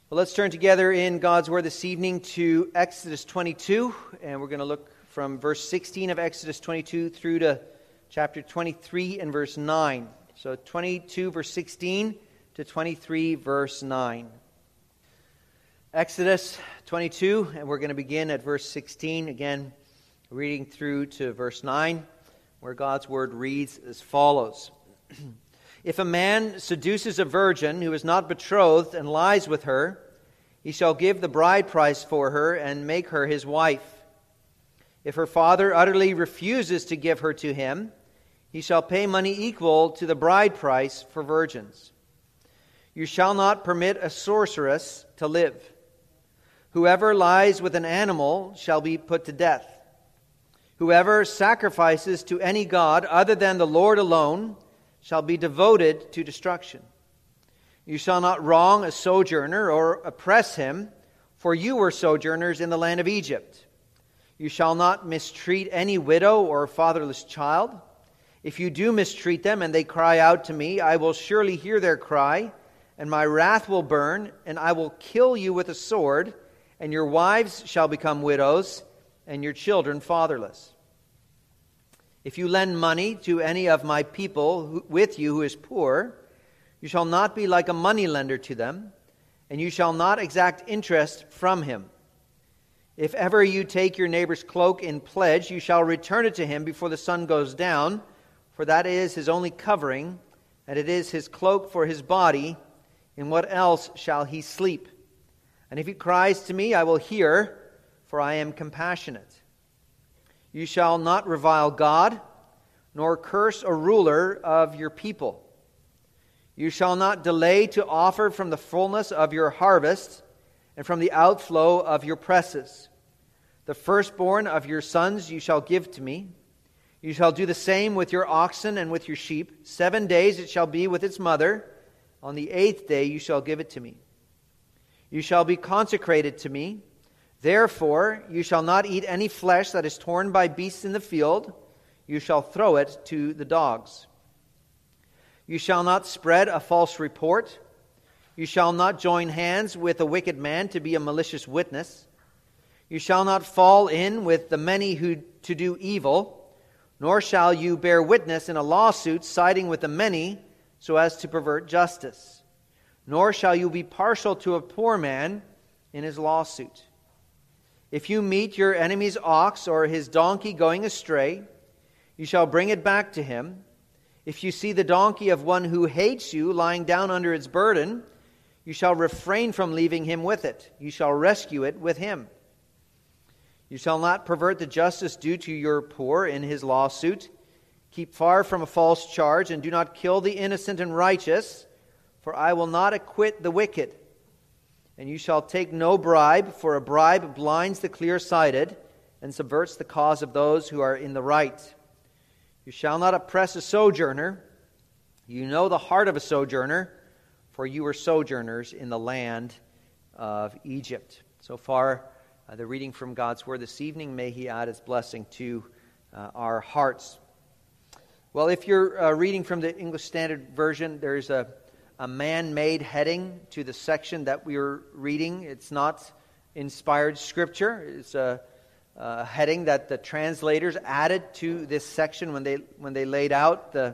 Well, let's turn together in God's Word this evening to Exodus 22, and we're going to look from verse 16 of Exodus 22 through to chapter 23 and verse 9. So 22 verse 16 to 23 verse 9. Exodus 22, and we're going to begin at verse 16, again reading through to verse 9, where God's Word reads as follows. If a man seduces a virgin who is not betrothed and lies with her, he shall give the bride price for her and make her his wife. If her father utterly refuses to give her to him, he shall pay money equal to the bride price for virgins. You shall not permit a sorceress to live. Whoever lies with an animal shall be put to death. Whoever sacrifices to any god other than the Lord alone shall be devoted to destruction. You shall not wrong a sojourner or oppress him, for you were sojourners in the land of Egypt. You shall not mistreat any widow or fatherless child. If you do mistreat them and they cry out to me, I will surely hear their cry, and my wrath will burn, and I will kill you with a sword, and your wives shall become widows, and your children fatherless. If you lend money to any of my people with you who is poor, you shall not be like a moneylender to them, and you shall not exact interest from him. If ever you take your neighbor's cloak in pledge, you shall return it to him before the sun goes down, for that is his only covering, and it is his cloak for his body. In what else shall he sleep? And if he cries to me, I will hear, for I am compassionate. You shall not revile God, nor curse a ruler of your people. You shall not delay to offer from the fullness of your harvest and from the outflow of your presses. The firstborn of your sons you shall give to me. You shall do the same with your oxen and with your sheep. 7 days it shall be with its mother. On the 8th day you shall give it to me. You shall be consecrated to me. Therefore, you shall not eat any flesh that is torn by beasts in the field. You shall throw it to the dogs. You shall not spread a false report. You shall not join hands with a wicked man to be a malicious witness. You shall not fall in with the many who to do evil, nor shall you bear witness in a lawsuit siding with the many so as to pervert justice. Nor shall you be partial to a poor man in his lawsuit. If you meet your enemy's ox or his donkey going astray, you shall bring it back to him. If you see the donkey of one who hates you lying down under its burden, you shall refrain from leaving him with it. You shall rescue it with him. You shall not pervert the justice due to your poor in his lawsuit. Keep far from a false charge, and do not kill the innocent and righteous, for I will not acquit the wicked. And you shall take no bribe, for a bribe blinds the clear-sighted and subverts the cause of those who are in the right. You shall not oppress a sojourner. You know the heart of a sojourner, for you were sojourners in the land of Egypt. So far, the reading from God's Word this evening. May He add His blessing to our hearts. Well, if you're reading from the English Standard Version, there's a man-made heading to the section that we are reading. It's not inspired scripture. It's a heading that the translators added to this section when they laid out the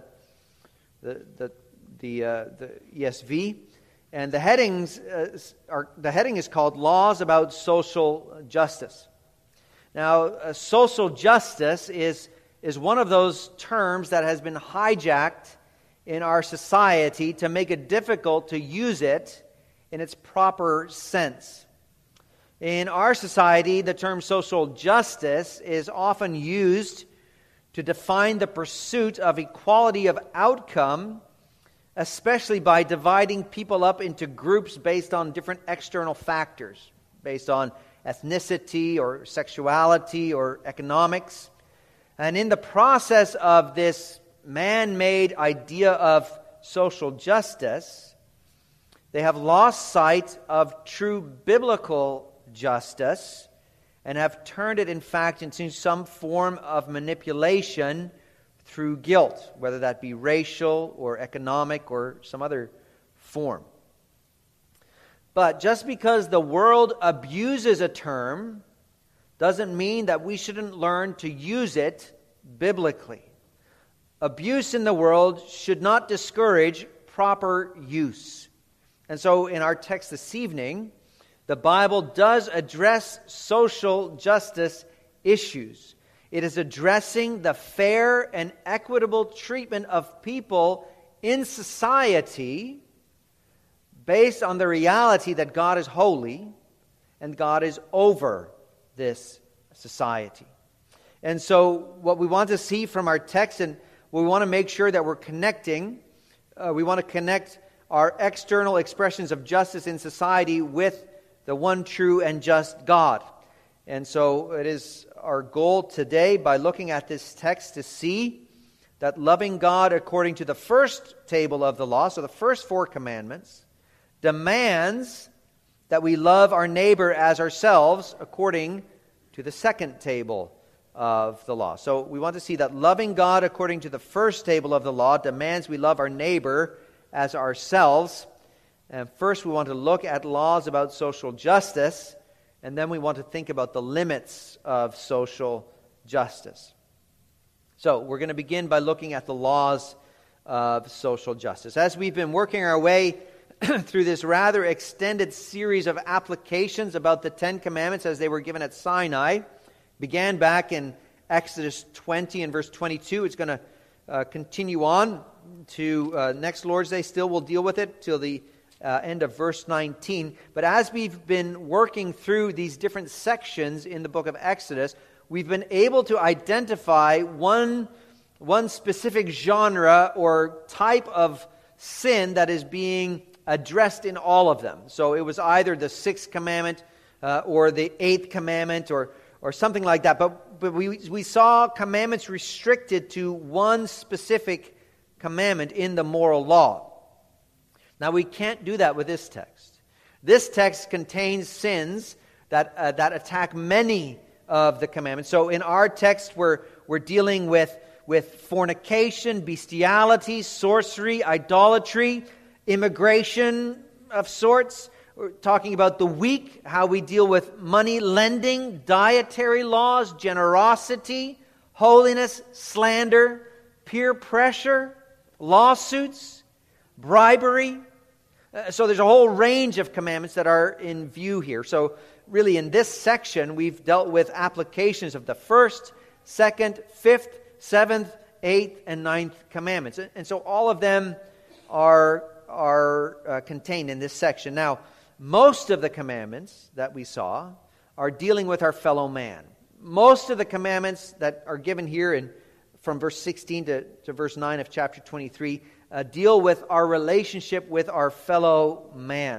ESV. And the heading is called Laws About Social Justice. Now, social justice is one of those terms that has been hijacked in our society to make it difficult to use it in its proper sense. In our society, the term social justice is often used to define the pursuit of equality of outcome, especially by dividing people up into groups based on different external factors, based on ethnicity or sexuality or economics. And in the process of this man-made idea of social justice, they have lost sight of true biblical justice and have turned it, in fact, into some form of manipulation through guilt, whether that be racial or economic or some other form. But just because the world abuses a term doesn't mean that we shouldn't learn to use it biblically. Abuse in the world should not discourage proper use. And so in our text this evening, the Bible does address social justice issues. It is addressing the fair and equitable treatment of people in society based on the reality that God is holy and God is over this society. And so what we want to see from our text, and we want to make sure that we're connecting, we want to connect our external expressions of justice in society with the one true and just God. And so it is our goal today, by looking at this text, to see that loving God according to the first table of the law, so the first 4 commandments, demands that we love our neighbor as ourselves according to the second table of the law. So we want to see that loving God according to the first table of the law demands we love our neighbor as ourselves. And first we want to look at laws about social justice, and then we want to think about the limits of social justice. So we're going to begin by looking at the laws of social justice. As we've been working our way through this rather extended series of applications about the 10 Commandments as they were given at Sinai, began back in Exodus 20 and verse 22. It's going to continue on to next Lord's Day. Still, we'll deal with it till the end of verse 19. But as we've been working through these different sections in the book of Exodus, we've been able to identify one specific genre or type of sin that is being addressed in all of them. So it was either the 6th commandment or the 8th commandment or something like that. But we saw commandments restricted to one specific commandment in the moral law. Now we can't do that with this text. This text contains sins that attack many of the commandments. So in our text we're dealing with fornication, bestiality, sorcery, idolatry, immigration of sorts. We're talking about the weak, how we deal with money lending, dietary laws, generosity, holiness, slander, peer pressure, lawsuits, bribery. So there's a whole range of commandments that are in view here. So really in this section we've dealt with applications of the 1st, 2nd, 5th, 7th, 8th, and 9th commandments. And so all of them are contained in this section. Now, most of the commandments that we saw are dealing with our fellow man. Most of the commandments that are given here from verse 16 to verse 9 of chapter 23 deal with our relationship with our fellow man.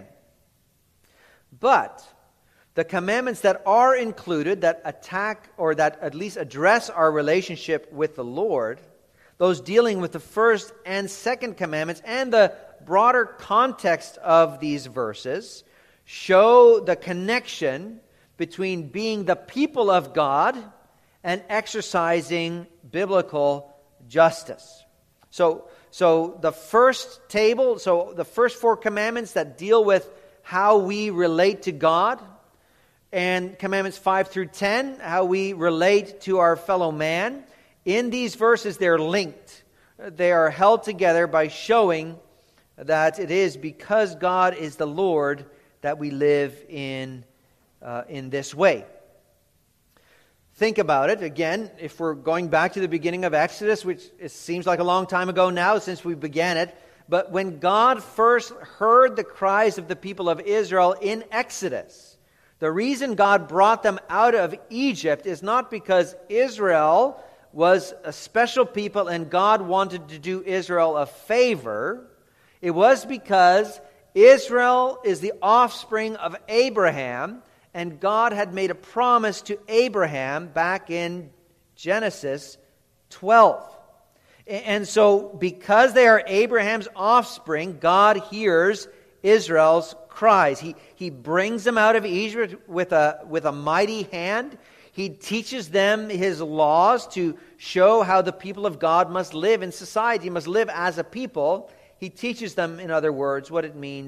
But the commandments that are included, that attack or that at least address our relationship with the Lord, those dealing with the 1st and 2nd commandments and the broader context of these verses, show the connection between being the people of God and exercising biblical justice. So the first table, so the first 4 commandments that deal with how we relate to God, and commandments 5 through 10, how we relate to our fellow man, in these verses they're linked. They are held together by showing that it is because God is the Lord that we live in this way. Think about it. Again, if we're going back to the beginning of Exodus, which it seems like a long time ago now since we began it, but when God first heard the cries of the people of Israel in Exodus, the reason God brought them out of Egypt is not because Israel was a special people and God wanted to do Israel a favor. It was because Israel is the offspring of Abraham, and God had made a promise to Abraham back in Genesis 12. And so, because they are Abraham's offspring, God hears Israel's cries. He brings them out of Egypt with a mighty hand. He teaches them His laws to show how the people of God must live in society, must live as a people. He teaches them, in other words, what it means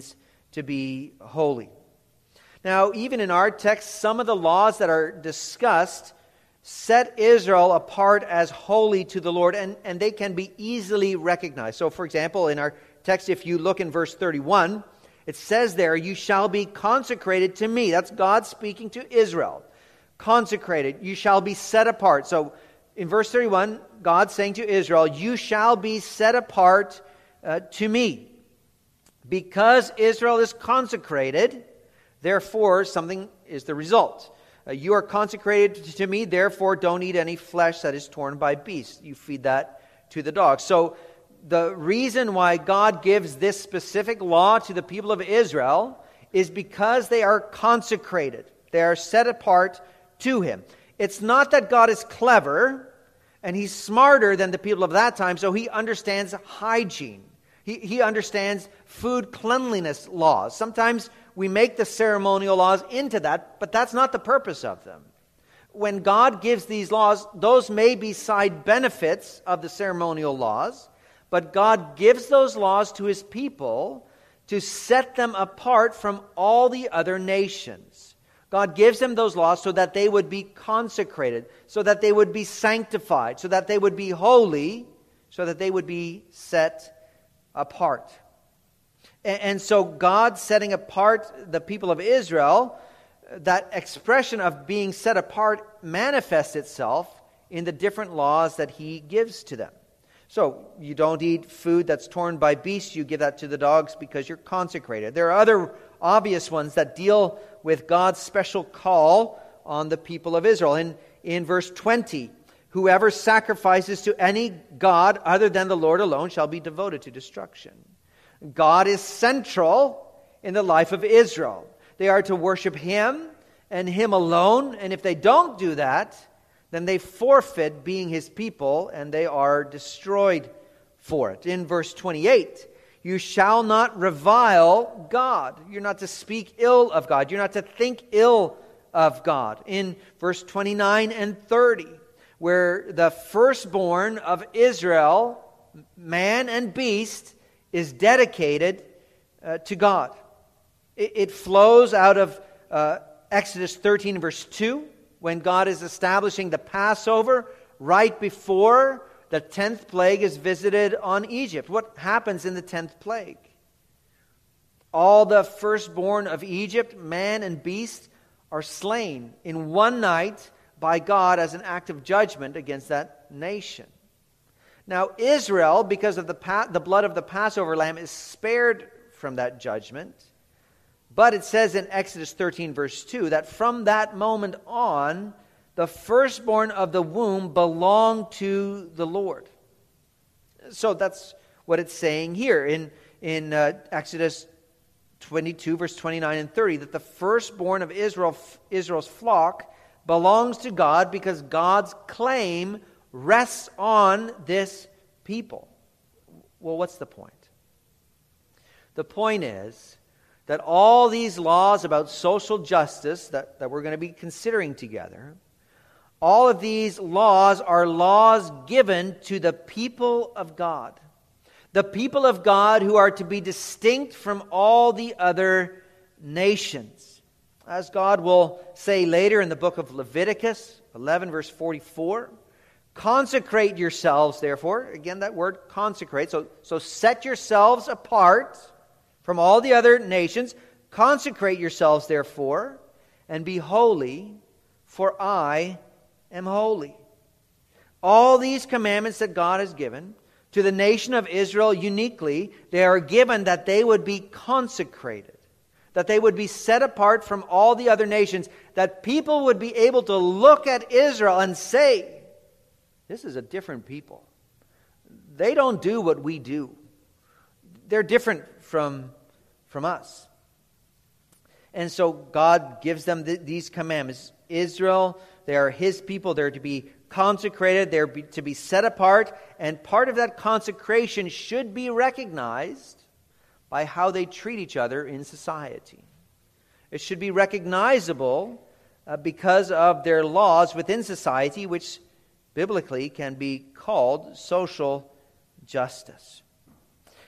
to be holy. Now, even in our text, some of the laws that are discussed set Israel apart as holy to the Lord, and they can be easily recognized. So, for example, in our text, if you look in verse 31, it says there, "You shall be consecrated to me." That's God speaking to Israel. Consecrated. You shall be set apart. So, in verse 31, God's saying to Israel, "You shall be set apart to me." Because Israel is consecrated, therefore, something is the result. You are consecrated to me, therefore don't eat any flesh that is torn by beasts. You feed that to the dogs. So the reason why God gives this specific law to the people of Israel is because they are consecrated. They are set apart to Him. It's not that God is clever and He's smarter than the people of that time, so He understands hygiene. He understands food cleanliness laws. Sometimes we make the ceremonial laws into that, but that's not the purpose of them. When God gives these laws, those may be side benefits of the ceremonial laws, but God gives those laws to His people to set them apart from all the other nations. God gives them those laws so that they would be consecrated, so that they would be sanctified, so that they would be holy, so that they would be set apart. And so God setting apart the people of Israel, that expression of being set apart manifests itself in the different laws that He gives to them. So you don't eat food that's torn by beasts, you give that to the dogs because you're consecrated. There are other obvious ones that deal with God's special call on the people of Israel. In verse 20, "Whoever sacrifices to any god other than the Lord alone shall be devoted to destruction." God is central in the life of Israel. They are to worship Him and Him alone, and if they don't do that, then they forfeit being His people and they are destroyed for it. In verse 28, "You shall not revile God." You're not to speak ill of God. You're not to think ill of God. In verse 29 and 30, where the firstborn of Israel, man and beast, is dedicated to God. It flows out of Exodus 13 verse 2, when God is establishing the Passover right before the 10th plague is visited on Egypt. What happens in the 10th plague? All the firstborn of Egypt, man and beast, are slain in one night by God as an act of judgment against that nation. Now Israel, because of the blood of the Passover lamb, is spared from that judgment. But it says in Exodus 13 verse 2 that from that moment on, the firstborn of the womb belonged to the Lord. So that's what it's saying here in Exodus 22 verse 29 and 30, that the firstborn of Israel's flock belongs to God because God's claim rests on this people. Well, what's the point? The point is that all these laws about social justice that we're going to be considering together, all of these laws are laws given to the people of God. The people of God who are to be distinct from all the other nations. As God will say later in the book of Leviticus 11 verse 44, "Consecrate yourselves, therefore." Again, that word consecrate. So set yourselves apart from all the other nations. "Consecrate yourselves, therefore, and be holy, for I am holy." All these commandments that God has given to the nation of Israel uniquely, they are given that they would be consecrated, that they would be set apart from all the other nations, that people would be able to look at Israel and say, this is a different people. They don't do what we do. They're different from us. And so God gives them these commandments. Israel, they are His people. They're to be consecrated. They're to be set apart. And part of that consecration should be recognized by how they treat each other in society. It should be recognizable because of their laws within society, which biblically can be called social justice.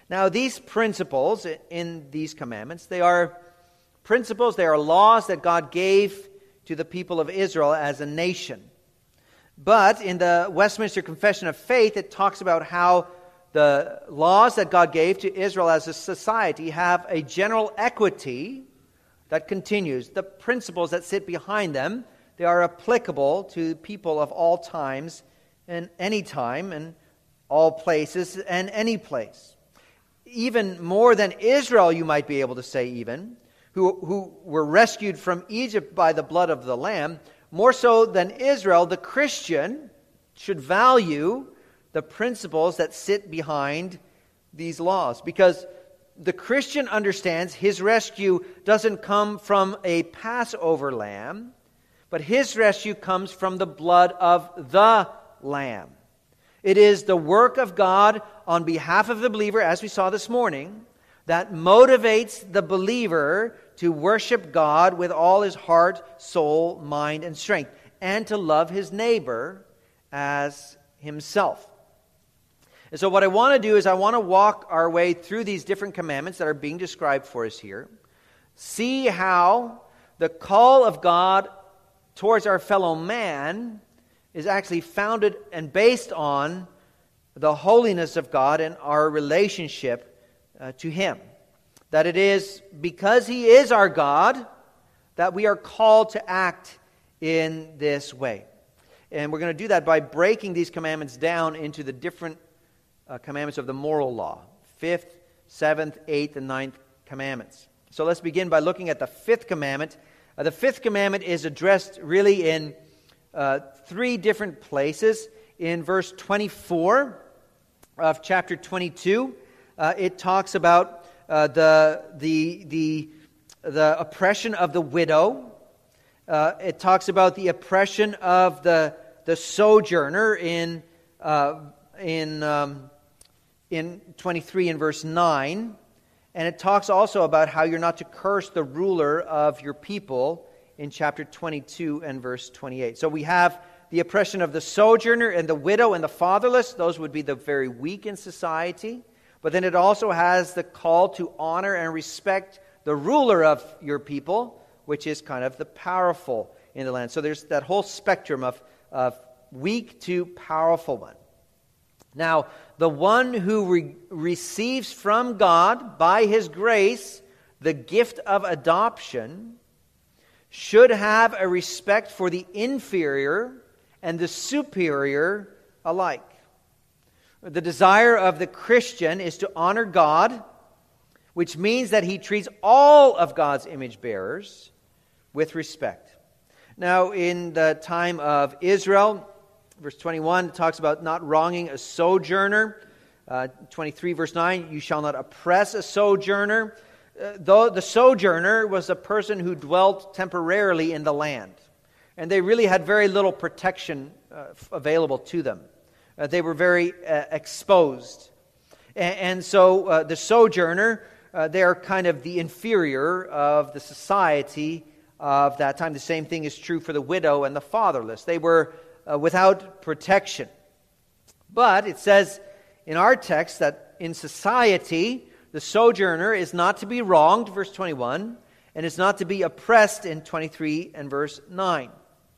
Now, these principles in these commandments, they are principles, they are laws that God gave to the people of Israel as a nation. But in the Westminster Confession of Faith, it talks about how the laws that God gave to Israel as a society have a general equity that continues. The principles that sit behind them, they are applicable to people of all times and any time and all places and any place. Even more than Israel, you might be able to say even, who were rescued from Egypt by the blood of the Lamb, more so than Israel, the Christian should value the principles that sit behind these laws. Because the Christian understands his rescue doesn't come from a Passover lamb, but his rescue comes from the blood of the Lamb. It is the work of God on behalf of the believer, as we saw this morning, that motivates the believer to worship God with all his heart, soul, mind, and strength, and to love his neighbor as himself. And so what I want to do is I want to walk our way through these different commandments that are being described for us here, see how the call of God towards our fellow man is actually founded and based on the holiness of God and our relationship to Him. That it is because He is our God that we are called to act in this way. And we're going to do that by breaking these commandments down into the different commandments of the moral law. 5th, 7th, 8th, and 9th commandments. So let's begin by looking at the 5th commandment. The 5th commandment is addressed really in 3 different places. In verse 24 of chapter 22, it talks about the oppression of the widow. It talks about the oppression of the sojourner in 23 and verse 9. And it talks also about how you're not to curse the ruler of your people in chapter 22 and verse 28. So we have the oppression of the sojourner and the widow and the fatherless. Those would be the very weak in society. But then it also has the call to honor and respect the ruler of your people, which is kind of the powerful in the land. So there's that whole spectrum of weak to powerful one. Now, the one who receives from God, by His grace, the gift of adoption, should have a respect for the inferior and the superior alike. The desire of the Christian is to honor God, which means that he treats all of God's image bearers with respect. Now, in the time of Israel, verse 21 talks about not wronging a sojourner. 23 verse 9, you shall not oppress a sojourner. Though the sojourner was a person who dwelt temporarily in the land. And they really had very little protection available to them. They were very exposed. And so the sojourner, they are kind of the inferior of the society of that time. The same thing is true for the widow and the fatherless. They were without protection. But it says in our text that in society, the sojourner is not to be wronged, verse 21, and is not to be oppressed in 23 and verse 9.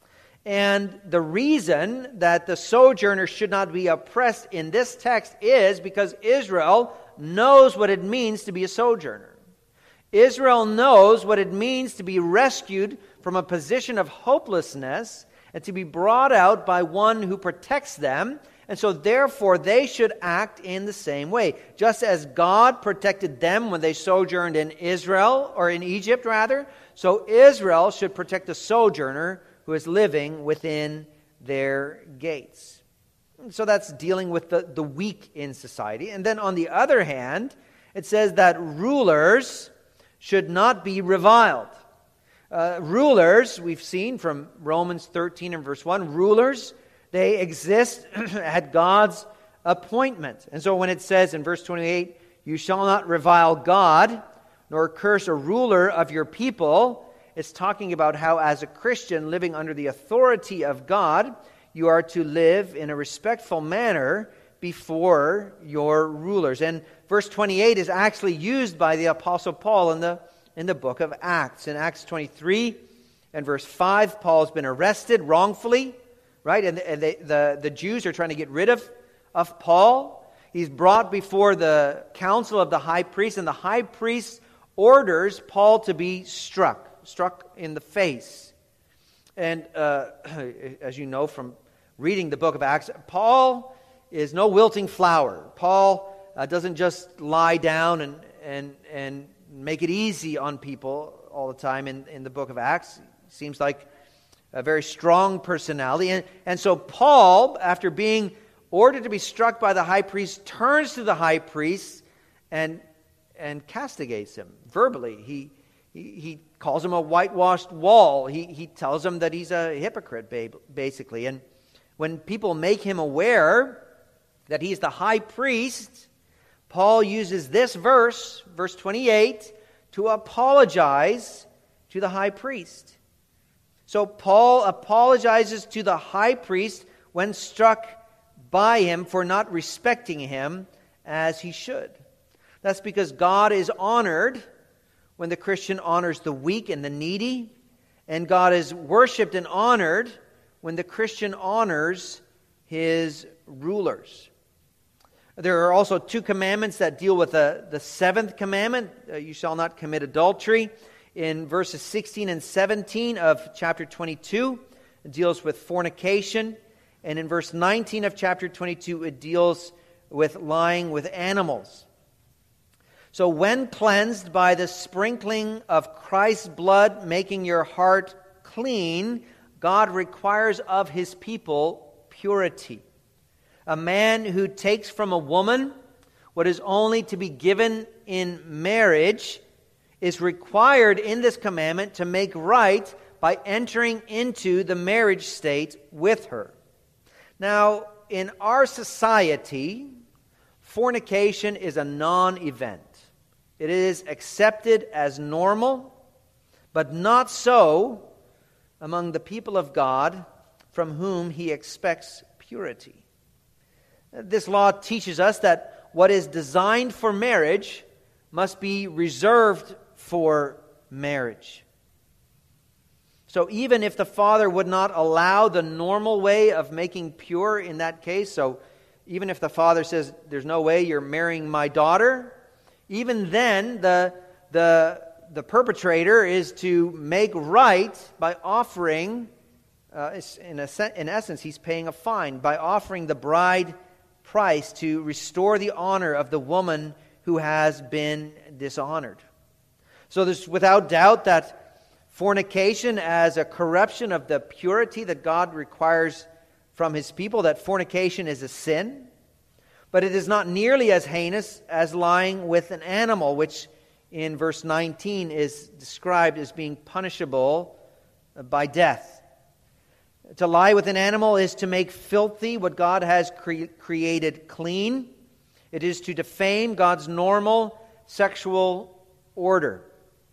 And the reason that the sojourner should not be oppressed in this text is because Israel knows what it means to be a sojourner. Israel knows what it means to be rescued from a position of hopelessness and to be brought out by one who protects them. And so therefore they should act in the same way. Just as God protected them when they sojourned in Israel, or in Egypt rather, so Israel should protect the sojourner who is living within their gates. So that's dealing with the weak in society. And then on the other hand, it says that rulers should not be reviled. Rulers, we've seen from Romans 13 and verse 1, rulers, they exist at God's appointment. And so when it says in verse 28, you shall not revile God, nor curse a ruler of your people, it's talking about how as a Christian living under the authority of God, you are to live in a respectful manner before your rulers. And verse 28 is actually used by the Apostle Paul in the book of Acts. In Acts 23 and verse 5, Paul's been arrested wrongfully, right? And the Jews are trying to get rid of Paul. He's brought before the council of the high priest, and the high priest orders Paul to be struck in the face. And as you know from reading the book of Acts, Paul is no wilting flower. Paul doesn't just lie down and make it easy on people all the time in the book of Acts. He seems like a very strong personality. And so Paul, after being ordered to be struck by the high priest, turns to the high priest and castigates him verbally. He calls him a whitewashed wall. He tells him that he's a hypocrite, basically. And when people make him aware that he's the high priest, Paul uses this verse 28, to apologize to the high priest. So Paul apologizes to the high priest when struck by him for not respecting him as he should. That's because God is honored when the Christian honors the weak and the needy, and God is worshipped and honored when the Christian honors his rulers. There are also two commandments that deal with the seventh commandment, you shall not commit adultery. In verses 16 and 17 of chapter 22, it deals with fornication. And in verse 19 of chapter 22, it deals with lying with animals. So when cleansed by the sprinkling of Christ's blood, making your heart clean, God requires of his people purity. A man who takes from a woman what is only to be given in marriage is required in this commandment to make right by entering into the marriage state with her. Now, in our society, fornication is a non-event. It is accepted as normal, but not so among the people of God from whom he expects purity. This law teaches us that what is designed for marriage must be reserved for marriage. So even if the father would not allow the normal way of making pure in that case, so even if the father says, there's no way you're marrying my daughter, even then the perpetrator is to make right by offering, in essence, he's paying a fine, by offering the bride price to restore the honor of the woman who has been dishonored. So there's without doubt that fornication as a corruption of the purity that God requires from his people, that fornication is a sin, but it is not nearly as heinous as lying with an animal, which in verse 19 is described as being punishable by death. To lie with an animal is to make filthy what God has created clean. It is to defame God's normal sexual order.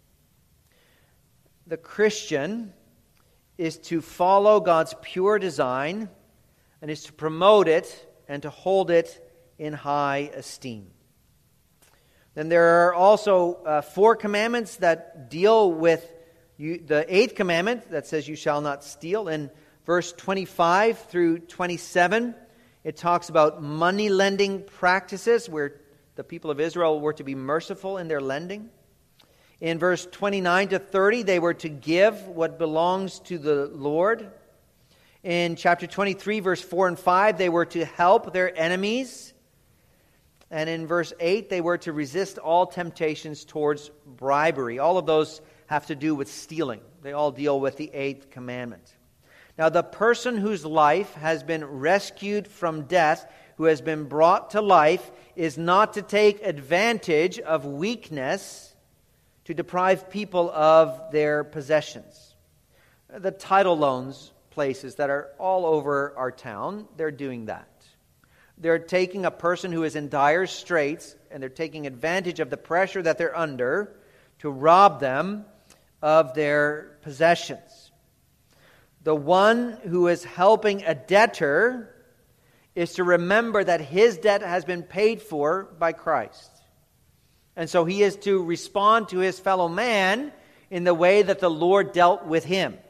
The Christian is to follow God's pure design and is to promote it and to hold it in high esteem. Then there are also 4 commandments that deal with the 8th commandment that says you shall not steal. In verse 25 through 27, it talks about money lending practices where the people of Israel were to be merciful in their lending. In verse 29 to 30, they were to give what belongs to the Lord. In chapter 23, verse 4 and 5, they were to help their enemies. And in verse 8, they were to resist all temptations towards bribery. All of those have to do with stealing. They all deal with the 8th commandment. Now, the person whose life has been rescued from death, who has been brought to life, is not to take advantage of weakness to deprive people of their possessions. The title loans places that are all over our town, they're doing that. They're taking a person who is in dire straits, and they're taking advantage of the pressure that they're under to rob them of their possessions. The one who is helping a debtor is to remember that his debt has been paid for by Christ. And so he is to respond to his fellow man in the way that the Lord dealt with him.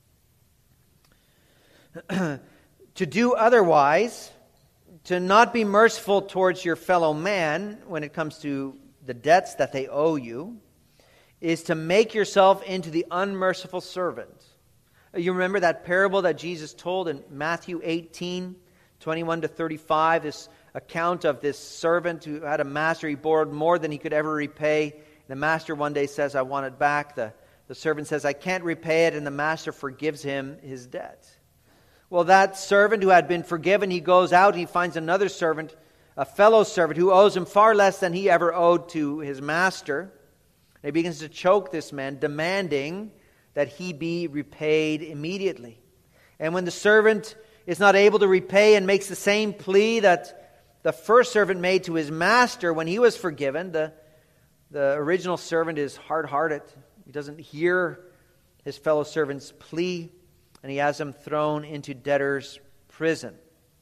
To do otherwise, to not be merciful towards your fellow man when it comes to the debts that they owe you, is to make yourself into the unmerciful servant. You remember that parable that Jesus told in Matthew 18, 21 to 35, this account of this servant who had a master. He borrowed more than he could ever repay. The master one day says, I want it back. The servant says, I can't repay it, and the master forgives him his debt. Well, that servant who had been forgiven, he goes out, he finds another servant, a fellow servant, who owes him far less than he ever owed to his master. And he begins to choke this man, demanding that he be repaid immediately. And when the servant is not able to repay and makes the same plea that the first servant made to his master when he was forgiven, the original servant is hard-hearted. He doesn't hear his fellow servant's plea, and he has him thrown into debtor's prison.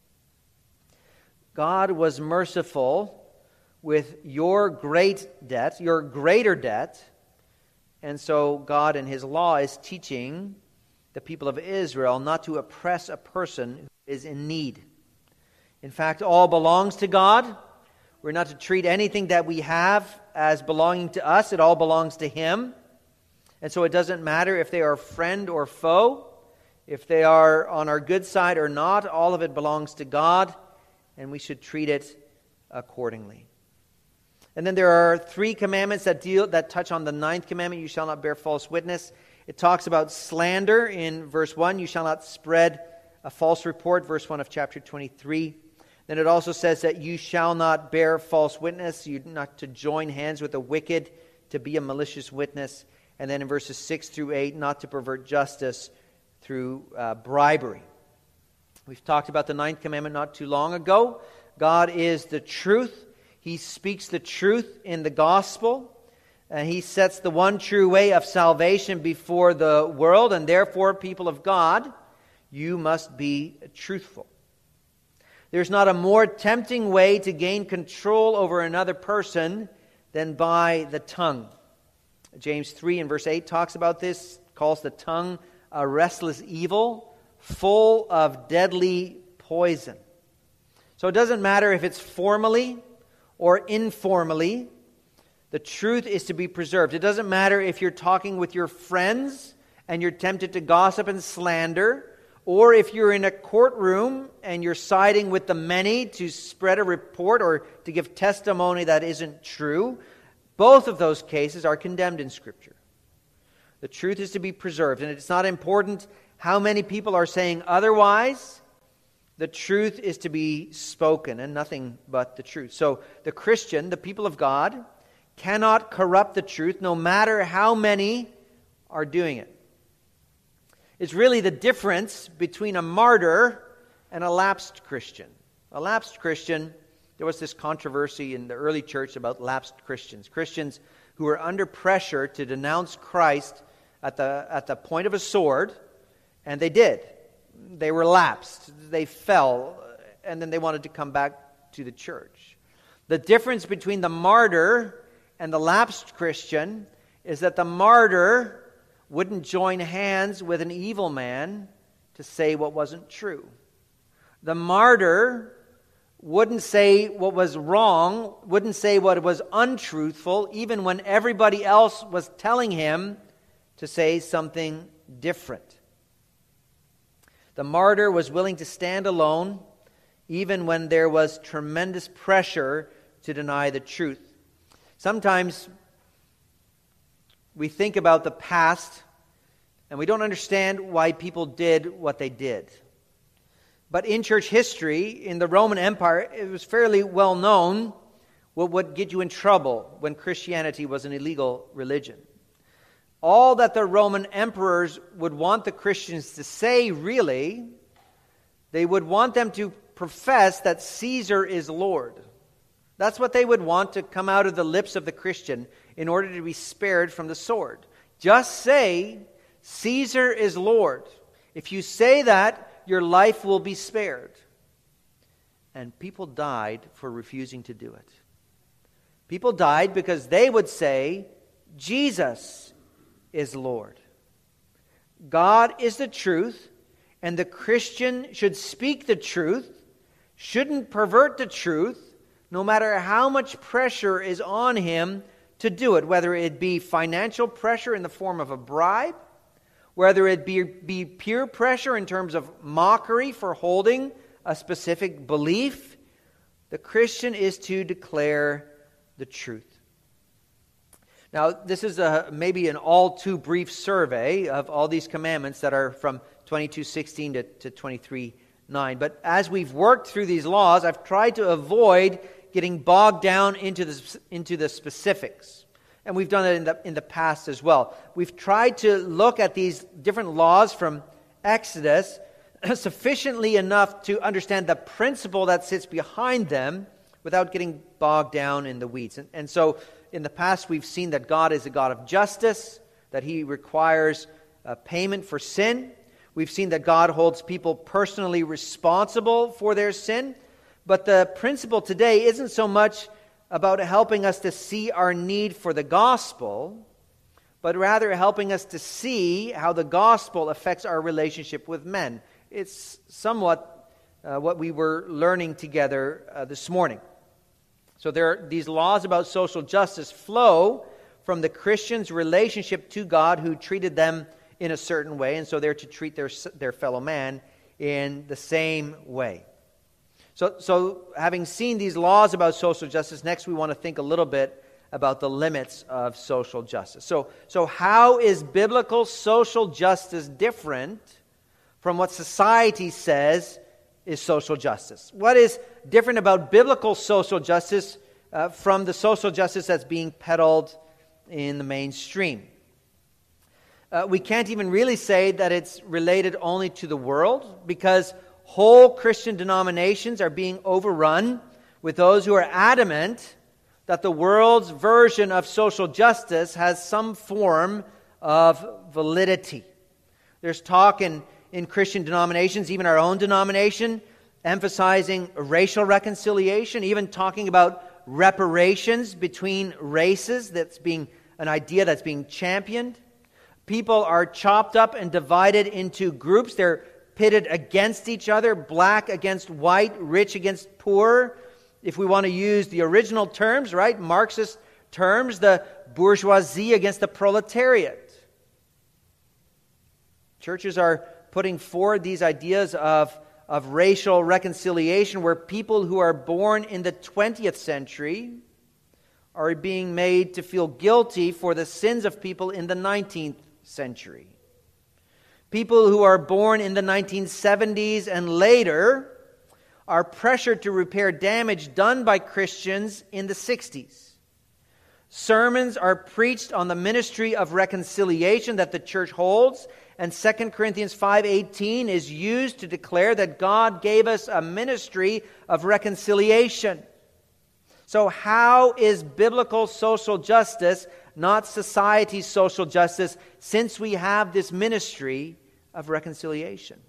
God was merciful with your great debt, your greater debt, and so God in his law is teaching the people of Israel not to oppress a person who is in need. In fact, all belongs to God. We're not to treat anything that we have as belonging to us. It all belongs to him. And so it doesn't matter if they are friend or foe, if they are on our good side or not. All of it belongs to God, and we should treat it accordingly. And then there are 3 commandments that touch on the 9th commandment: you shall not bear false witness. It talks about slander in verse 1. You shall not spread a false report, verse 1 of chapter 23. Then it also says that you shall not bear false witness. You're not to join hands with the wicked to be a malicious witness. And then in verses 6 through 8, not to pervert justice through bribery. We've talked about the 9th commandment not too long ago. God is the truth. He speaks the truth in the gospel. And he sets the one true way of salvation before the world. And therefore, people of God, you must be truthful. There's not a more tempting way to gain control over another person than by the tongue. James 3 and verse 8 talks about this, calls the tongue a restless evil, full of deadly poison. So it doesn't matter if it's formally or informally, the truth is to be preserved. It doesn't matter if you're talking with your friends and you're tempted to gossip and slander, or if you're in a courtroom and you're siding with the many to spread a report or to give testimony that isn't true. Both of those cases are condemned in Scripture. The truth is to be preserved, and it's not important how many people are saying otherwise. The truth is to be spoken, and nothing but the truth. So the Christian, the people of God, cannot corrupt the truth no matter how many are doing it. It's really the difference between a martyr and a lapsed Christian. A lapsed Christian, there was this controversy in the early church about lapsed Christians. Christians who were under pressure to denounce Christ at the point of a sword, and they did. They were lapsed. They fell, and then they wanted to come back to the church. The difference between the martyr and the lapsed Christian is that the martyr wouldn't join hands with an evil man to say what wasn't true. The martyr wouldn't say what was wrong, wouldn't say what was untruthful, even when everybody else was telling him to say something different. The martyr was willing to stand alone, even when there was tremendous pressure to deny the truth. Sometimes we think about the past, and we don't understand why people did what they did. But in church history, in the Roman Empire, it was fairly well known what would get you in trouble when Christianity was an illegal religion. All that the Roman emperors would want the Christians to say, really, they would want them to profess that Caesar is Lord. That's what they would want to come out of the lips of the Christian in order to be spared from the sword. Just say, Caesar is Lord. If you say that, your life will be spared. and people died for refusing to do it. People died because they would say, Jesus is Lord. God is the truth, and the Christian should speak the truth, shouldn't pervert the truth, no matter how much pressure is on him to do it, whether it be financial pressure in the form of a bribe, whether it be peer pressure in terms of mockery for holding a specific belief. The Christian is to declare the truth. Now, this is maybe an all too brief survey of all these commandments that are from 22:16 to 23:9. But as we've worked through these laws, I've tried to avoid getting bogged down into the specifics. And we've done it in the past as well. We've tried to look at these different laws from Exodus sufficiently enough to understand the principle that sits behind them without getting bogged down in the weeds. And so in the past we've seen that God is a God of justice, that He requires payment for sin. We've seen that God holds people personally responsible for their sin. But the principle today isn't so much about helping us to see our need for the gospel, but rather helping us to see how the gospel affects our relationship with men. It's somewhat what we were learning together this morning. So these laws about social justice flow from the Christian's relationship to God, who treated them in a certain way, and so they're to treat their fellow man in the same way. So having seen these laws about social justice, next we want to think a little bit about the limits of social justice. So how is biblical social justice different from what society says is social justice? What is different about biblical social justice from the social justice that's being peddled in the mainstream? We can't even really say that it's related only to the world, because whole Christian denominations are being overrun with those who are adamant that the world's version of social justice has some form of validity. There's talk in Christian denominations, even our own denomination, emphasizing racial reconciliation, even talking about reparations between races. That's being an idea that's being championed. People are chopped up and divided into groups. They're pitted against each other, black against white, rich against poor. If we want to use the original terms, right, Marxist terms, the bourgeoisie against the proletariat. Churches are putting forward these ideas of racial reconciliation, where people who are born in the 20th century are being made to feel guilty for the sins of people in the 19th century. People who are born in the 1970s and later are pressured to repair damage done by Christians in the 60s. Sermons are preached on the ministry of reconciliation that the church holds, and 2 Corinthians 5:18 is used to declare that God gave us a ministry of reconciliation. So how is biblical social justice not society's social justice, since we have this ministry of reconciliation?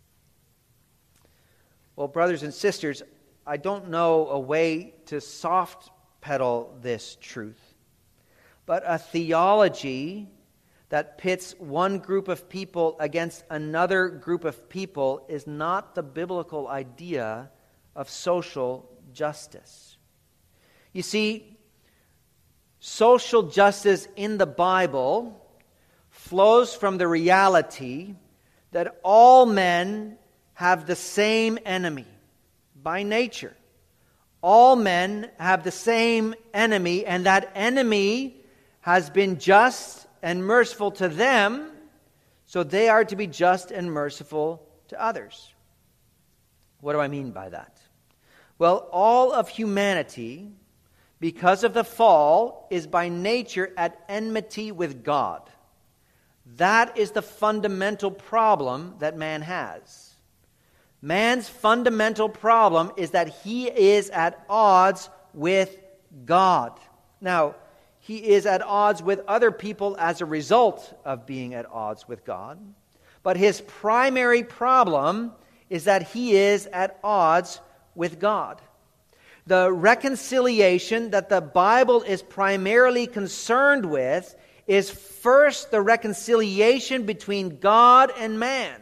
Well, brothers and sisters, I don't know a way to soft pedal this truth, but a theology that pits one group of people against another group of people is not the biblical idea of social justice. You see, social justice in the Bible flows from the reality that all men have the same enemy by nature. All men have the same enemy, and that enemy has been just and merciful to them, so they are to be just and merciful to others. What do I mean by that? Well, all of humanity, because of the fall, is by nature at enmity with God. That is the fundamental problem that man has. Man's fundamental problem is that he is at odds with God. Now, he is at odds with other people as a result of being at odds with God. But his primary problem is that he is at odds with God. The reconciliation that the Bible is primarily concerned with is first the reconciliation between God and man.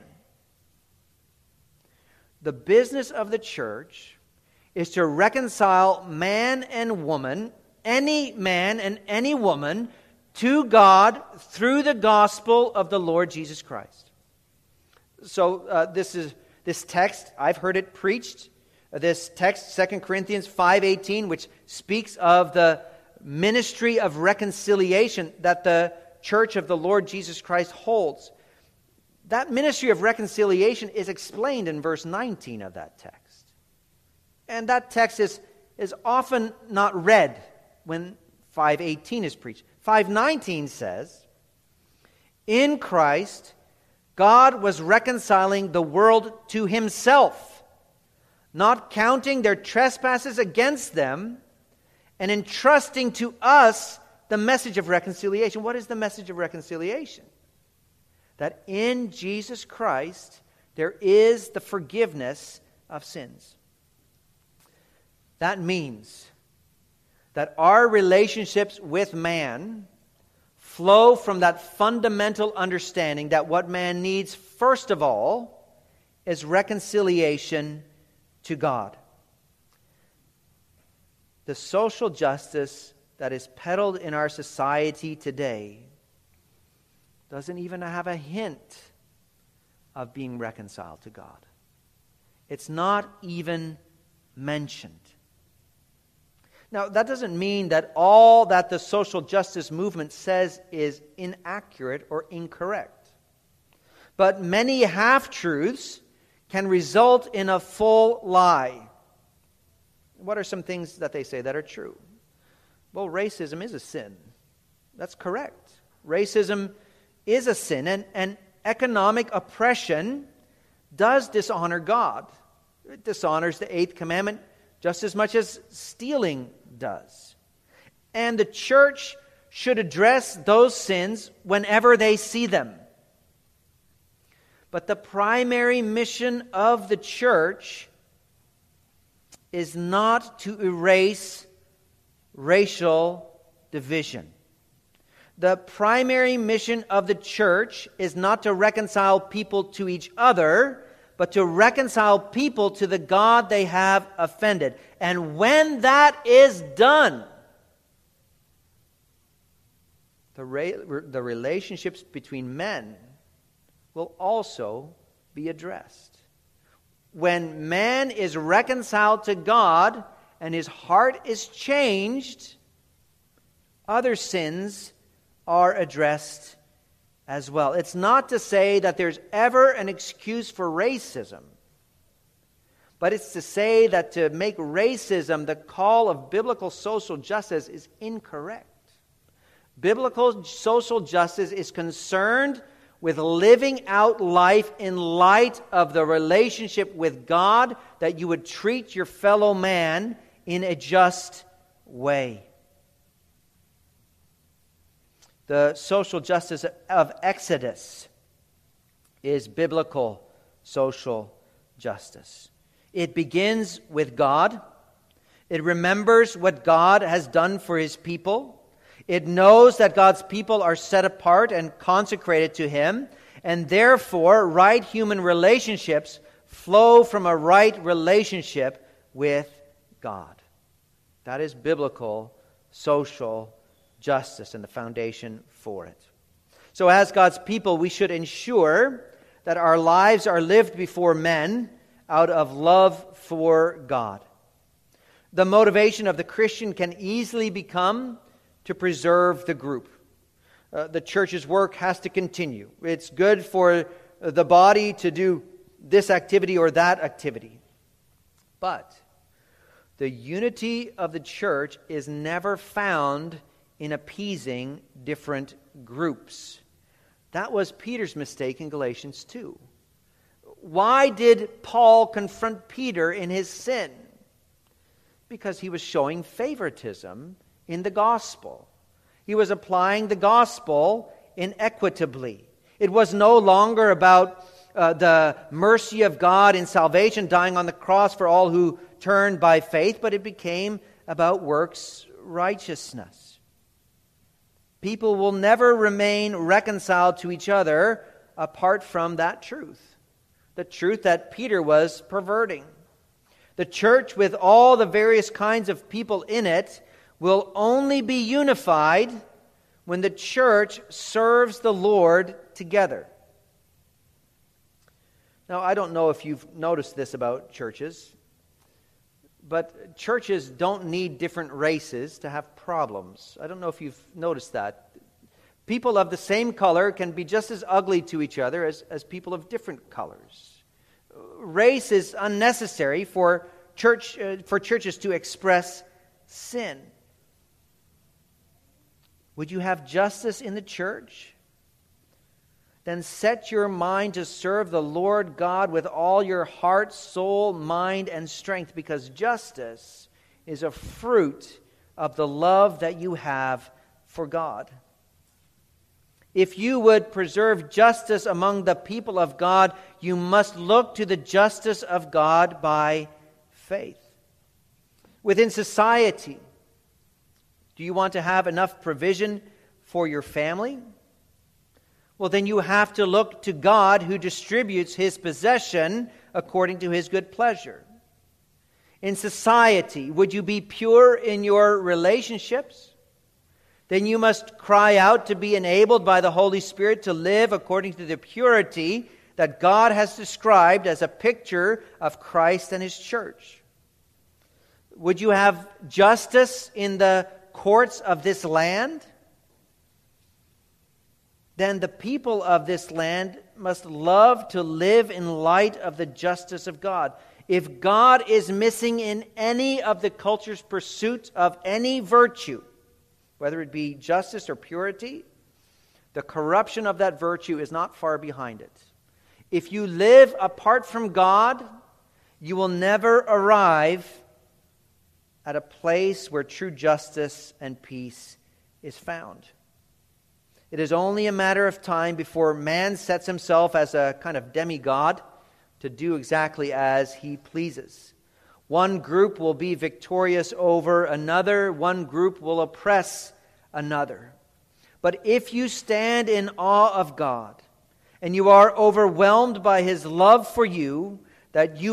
The business of the church is to reconcile man and woman, any man and any woman, to God through the gospel of the Lord Jesus Christ. So this text, I've heard it preached. This text, 2 Corinthians 5:18, which speaks of the ministry of reconciliation that the church of the Lord Jesus Christ holds. That ministry of reconciliation is explained in verse 19 of that text. And that text is often not read when 5:18 is preached. 5:19 says, "In Christ, God was reconciling the world to himself, not counting their trespasses against them, and entrusting to us the message of reconciliation." What is the message of reconciliation? That in Jesus Christ there is the forgiveness of sins. That means that our relationships with man flow from that fundamental understanding that what man needs first of all is reconciliation to God. The social justice that is peddled in our society today doesn't even have a hint of being reconciled to God. It's not even mentioned. Now, that doesn't mean that all that the social justice movement says is inaccurate or incorrect. But many half-truths can result in a full lie. What are some things that they say that are true? Well, racism is a sin. That's correct. Racism is a sin, and economic oppression does dishonor God. It dishonors the 8th commandment just as much as stealing does. And the church should address those sins whenever they see them. But the primary mission of the church is not to erase racial division. The primary mission of the church is not to reconcile people to each other, but to reconcile people to the God they have offended. And when that is done, the relationships between men will also be addressed. When man is reconciled to God and his heart is changed, other sins are addressed as well. It's not to say that there's ever an excuse for racism, but it's to say that to make racism the call of biblical social justice is incorrect. Biblical social justice is concerned with living out life in light of the relationship with God, that you would treat your fellow man in a just way. The social justice of Exodus is biblical social justice. It begins with God. It remembers what God has done for his people. It knows that God's people are set apart and consecrated to him, and therefore right human relationships flow from a right relationship with God. That is biblical social justice and the foundation for it. So as God's people, we should ensure that our lives are lived before men out of love for God. The motivation of the Christian can easily become to preserve the group. The church's work has to continue. It's good for the body to do this activity or that activity. But the unity of the church is never found in appeasing different groups. That was Peter's mistake in Galatians 2. Why did Paul confront Peter in his sin? Because he was showing favoritism in the gospel. He was applying the gospel inequitably. It was no longer about the mercy of God in salvation, dying on the cross for all who turned by faith, but it became about works righteousness. People will never remain reconciled to each other apart from that truth. The truth that Peter was perverting. The church, with all the various kinds of people in it, will only be unified when the church serves the Lord together. Now, I don't know if you've noticed this about churches, but churches don't need different races to have problems. I don't know if you've noticed that. People of the same color can be just as ugly to each other as people of different colors. Race is unnecessary for churches to express sin. Would you have justice in the church? Then set your mind to serve the Lord God with all your heart, soul, mind, and strength, because justice is a fruit of the love that you have for God. If you would preserve justice among the people of God, you must look to the justice of God by faith. Within society, do you want to have enough provision for your family? Well, then you have to look to God, who distributes His possession according to His good pleasure. In society, would you be pure in your relationships? Then you must cry out to be enabled by the Holy Spirit to live according to the purity that God has described as a picture of Christ and His church. Would you have justice in the courts of this land? Then the people of this land must love to live in light of the justice of God. If God is missing in any of the culture's pursuit of any virtue, whether it be justice or purity, the corruption of that virtue is not far behind it. If you live apart from God, you will never arrive at a place where true justice and peace is found. It is only a matter of time before man sets himself as a kind of demigod to do exactly as he pleases. One group will be victorious over another. One group will oppress another. But if you stand in awe of God and you are overwhelmed by His love for you, and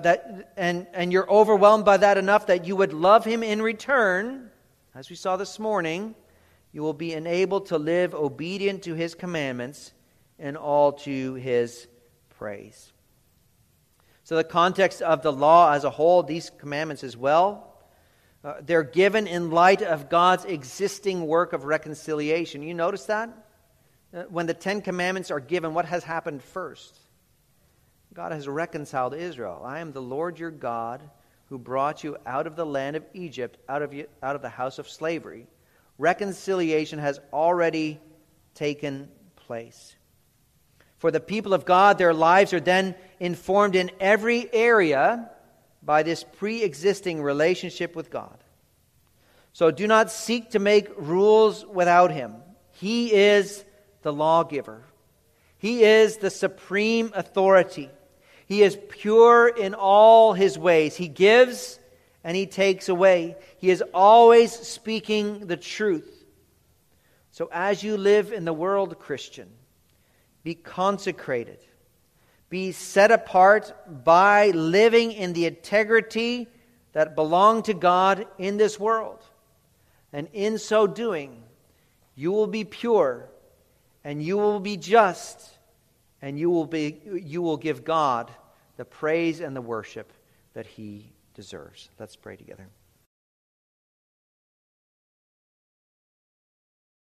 you're overwhelmed by that enough that you would love Him in return, as we saw this morning, you will be enabled to live obedient to His commandments and all to His praise. So the context of the law as a whole, these commandments as well, they're given in light of God's existing work of reconciliation. You notice that? When the Ten Commandments are given, what has happened first? God has reconciled Israel. I am the Lord your God who brought you out of the land of Egypt, out of the house of slavery. Reconciliation has already taken place. For the people of God, their lives are then informed in every area by this pre-existing relationship with God. So do not seek to make rules without Him. He is the lawgiver. He is the supreme authority. He is pure in all His ways. He gives and He takes away. He is always speaking the truth. So as you live in the world, Christian, be consecrated. Be set apart by living in the integrity that belong to God in this world. And in so doing, you will be pure, and you will be just, and you will give God the praise and the worship that He deserves. Let's pray together.